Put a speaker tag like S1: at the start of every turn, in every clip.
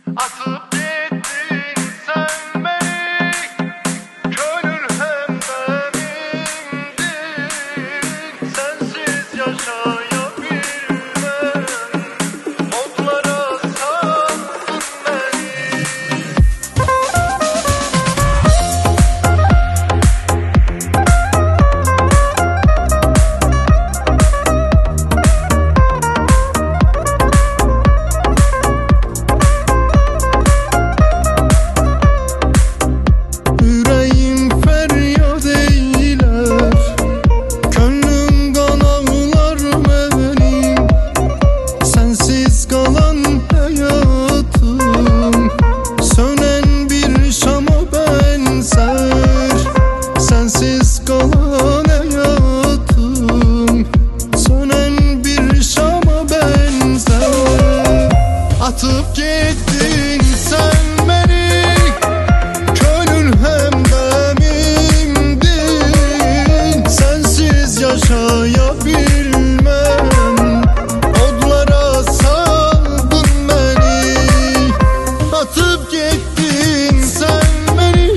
S1: Atıp gittin sen beni, gönül hemdemimdin. Sensiz yaşayabilmem, otlara saldın beni. Sensiz kalan hayatım sönen bir şama benzer. Atıp gittin sen beni, gönül hemdemimdin. Sensiz yaşayabilmem, odlara saldın beni. Atıp gittin sen beni,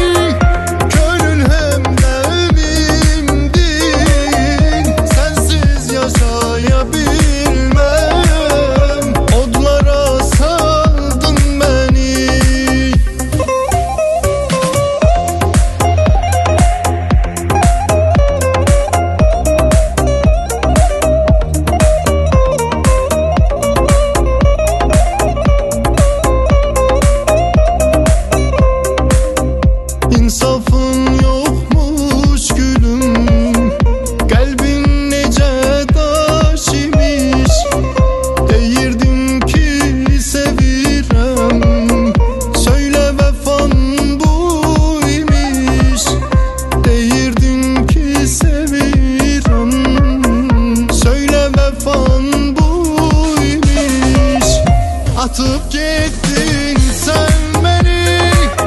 S1: İnsafın yokmuş gülüm, kalbin nece taş imiş. Deyirdim ki sevirem, söyle vefan bu imiş. Deyirdim ki sevirem, söyle vefan bu imiş. Atıp gittin sen beni,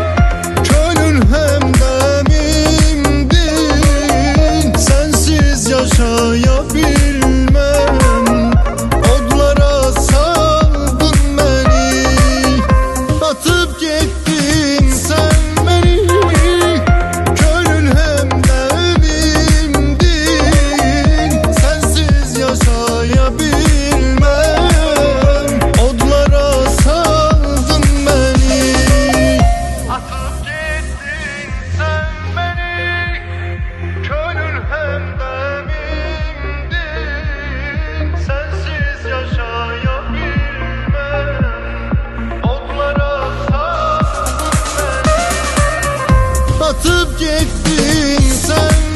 S1: yaşayabilmem, odlara saldın beni. Atıp gittin sen beni, gönül hemdemimdin. Sensiz yaşayabilmem, odlara saldın beni. Atıp gittin sen beni, gönül hemdemimdin. Sensiz yaşayabilmem, odlara saldın beni. Atıp gittin sen